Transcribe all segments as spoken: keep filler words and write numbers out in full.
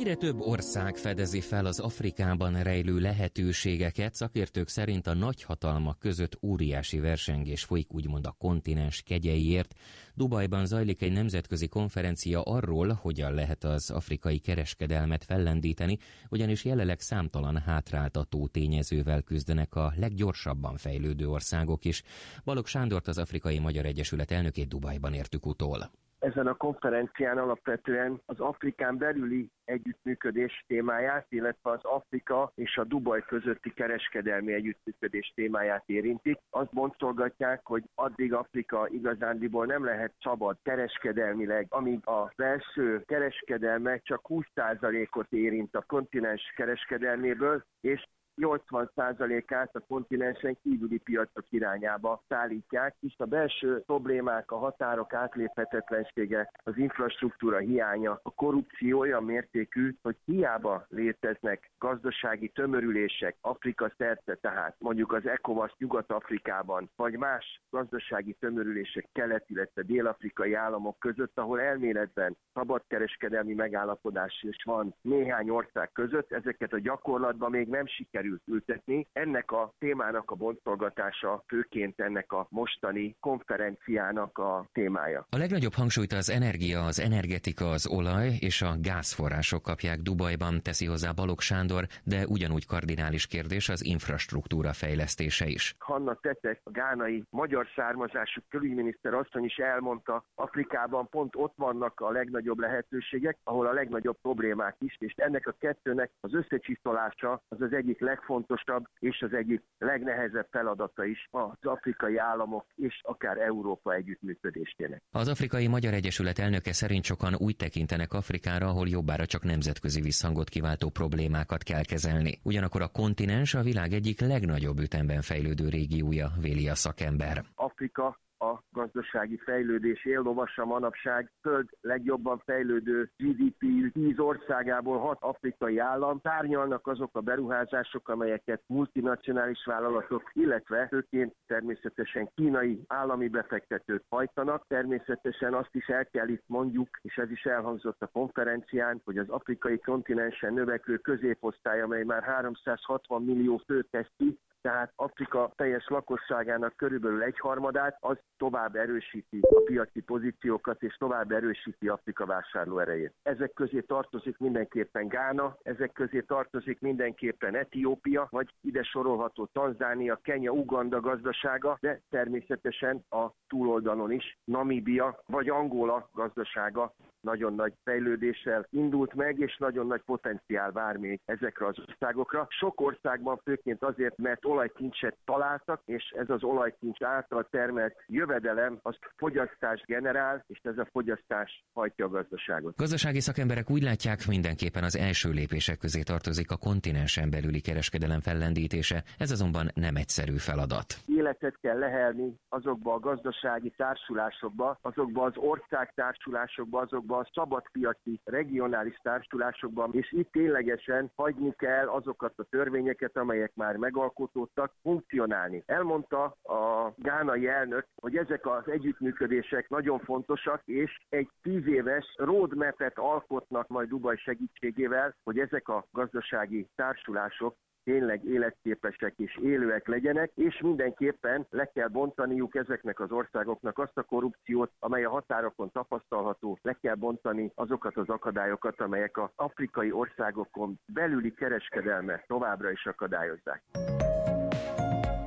Egyre több ország fedezi fel az Afrikában rejlő lehetőségeket, szakértők szerint a nagyhatalmak között óriási versengés folyik úgymond a kontinens kegyeiért. Dubajban zajlik egy nemzetközi konferencia arról, hogyan lehet az afrikai kereskedelmet fellendíteni, ugyanis jelenleg számtalan hátráltató tényezővel küzdenek a leggyorsabban fejlődő országok is. Balogh Sándort, az Afrikai Magyar Egyesület elnökét Dubajban értük utol. Ezen a konferencián alapvetően az Afrikán belüli együttműködés témáját, illetve az Afrika és a Dubaj közötti kereskedelmi együttműködés témáját érintik. Azt boncolgatják, hogy addig Afrika igazándiból nem lehet szabad kereskedelmileg, amíg a belső kereskedelmek csak húsz százalékot érint a kontinens kereskedelméből, és nyolcvan százalékát a kontinensen kívüli piacok irányába szállítják, és a belső problémák, a határok átléphetetlensége, az infrastruktúra hiánya, a korrupció olyan mértékű, hogy hiába léteznek gazdasági tömörülések Afrika szerte, tehát mondjuk az ECOWAS Nyugat-Afrikában, vagy más gazdasági tömörülések kelet, illetve dél-afrikai államok között, ahol elméletben szabadkereskedelmi megállapodás is van néhány ország között, ezeket a gyakorlatban még nem sikerül ültetni. Ennek a témának a boncolgatása főként ennek a mostani konferenciának a témája. A legnagyobb hangsúlyt az energia, az energetika, az olaj és a gázforrások kapják Dubajban, teszi hozzá Balogh Sándor, de ugyanúgy kardinális kérdés az infrastruktúra fejlesztése is. Hanna Tetek, a gánai magyar származású külügyminiszter asszony is elmondta, Afrikában pont ott vannak a legnagyobb lehetőségek, ahol a legnagyobb problémák is, és ennek a kettőnek az összecsisztolása az az egyik legfontosabb és az egyik legnehezebb feladata is az afrikai államok és akár Európa együttműködésének. Az Afrikai Magyar Egyesület elnöke szerint sokan úgy tekintenek Afrikára, ahol jobbára csak nemzetközi visszhangot kiváltó problémákat kell kezelni. Ugyanakkor a kontinens a világ egyik legnagyobb ütemben fejlődő régiója, véli a szakember. Afrika a gazdasági fejlődés éllovasa manapság, föld legjobban fejlődő gé dé pé tíz országából hat afrikai állam. Tárgyalnak azok a beruházások, amelyeket multinacionális vállalatok, illetve főként természetesen kínai állami befektetők hajtanak. Természetesen azt is el kell itt mondjuk, és ez is elhangzott a konferencián, hogy az afrikai kontinensen növekvő középosztály, amely már háromszázhatvan millió főt tesz ki, tehát Afrika teljes lakosságának körülbelül egyharmadát, az tovább erősíti a piaci pozíciókat, és tovább erősíti Afrika vásárlóerejét. Ezek közé tartozik mindenképpen Gána, ezek közé tartozik mindenképpen Etiópia, vagy ide sorolható Tanzánia, Kenya, Uganda gazdasága, de természetesen a túloldalon is Namíbia vagy Angola gazdasága nagyon nagy fejlődéssel indult meg, és nagyon nagy potenciál vár még ezekre az országokra. Sok országban főként azért, mert olajkincset találtak, és ez az olajkincs által termelt jövedelem az fogyasztást generál, és ez a fogyasztás hajtja a gazdaságot. Gazdasági szakemberek úgy látják, mindenképpen az első lépések közé tartozik a kontinensen belüli kereskedelem fellendítése, ez azonban nem egyszerű feladat. Életet kell lehelni azokba a gazdasági társulásokba, azokba az országtársulásokba, azokba a szabadpiaci regionális társulásokban, és itt ténylegesen hagyni kell azokat a törvényeket, amelyek már megalkotódtak, funkcionálni. Elmondta a gánai elnök, hogy ezek az együttműködések nagyon fontosak, és egy tíz éves roadmap-et alkotnak majd Dubaj segítségével, hogy ezek a gazdasági társulások tényleg életképesek és élőek legyenek, és mindenképpen le kell bontaniuk ezeknek az országoknak azt a korrupciót, amely a határokon tapasztalható, le kell bontani azokat az akadályokat, amelyek az afrikai országokon belüli kereskedelmet továbbra is akadályozzák.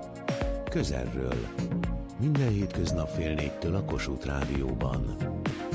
Közelről. Minden hétköznap fél négytől a Kossuth Rádióban.